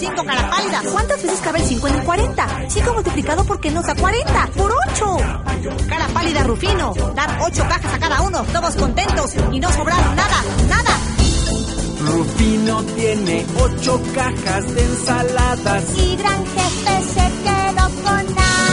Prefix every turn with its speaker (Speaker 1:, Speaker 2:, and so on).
Speaker 1: 5 cara pálida.
Speaker 2: ¿Cuántas veces cabe el 5 en el 40? 5 multiplicado por qué nos da 40. ¡Por 8!
Speaker 1: Cara pálida, Rufino. Dar 8 cajas a cada uno, todos contentos y no sobraron nada.
Speaker 3: Rufino tiene 8 cajas de ensaladas.
Speaker 4: Y Gran Jefe se quedó con nada.